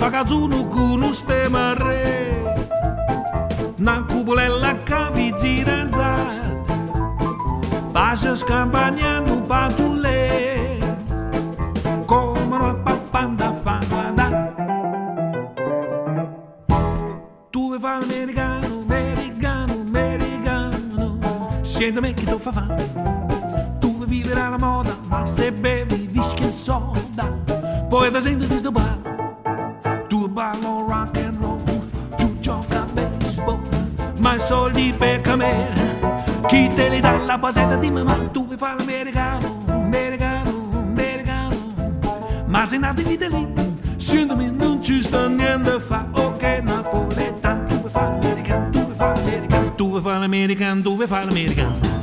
sta cazzuno con un stemma re, una cupolella che vi giranzata, pace scampagnano patule, come una pappanda fada. Tu vuoi fare l'americano, americano, americano, scegliami che tu fa. Tu vuoi vivere alla moda, ma se bevi whisky e soda, poi ti senti disturbato. Tu ballo rock and roll, tu gioca a baseball, ma i soldi per camere, chi te li dà la basetta di mamma? Tu vuoi fare l'americano, americano, americano, ma se nato di lì, sentimi non ci sta niente a fa. Ok napoletano, tu vuoi fare l'americano, tu vuoi fare l'americano, tu vuoi fare l'americano, tu vuoi fare l'americano.